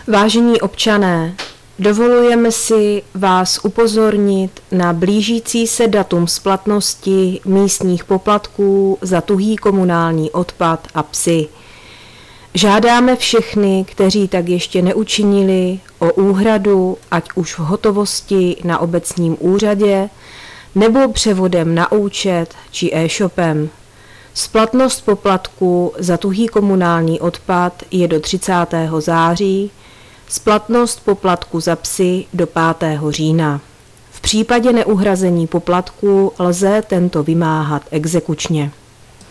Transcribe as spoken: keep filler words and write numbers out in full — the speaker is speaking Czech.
Vážení občané, dovolujeme si vás upozornit na blížící se datum splatnosti místních poplatků za tuhý komunální odpad a psy. Žádáme všechny, kteří tak ještě neučinili, o úhradu, ať už v hotovosti na obecním úřadě, nebo převodem na účet či e-shopem. Splatnost poplatku za tuhý komunální odpad je do třicátého září, splatnost poplatku za psy do pátého října. V případě neuhrazení poplatku lze tento vymáhat exekučně.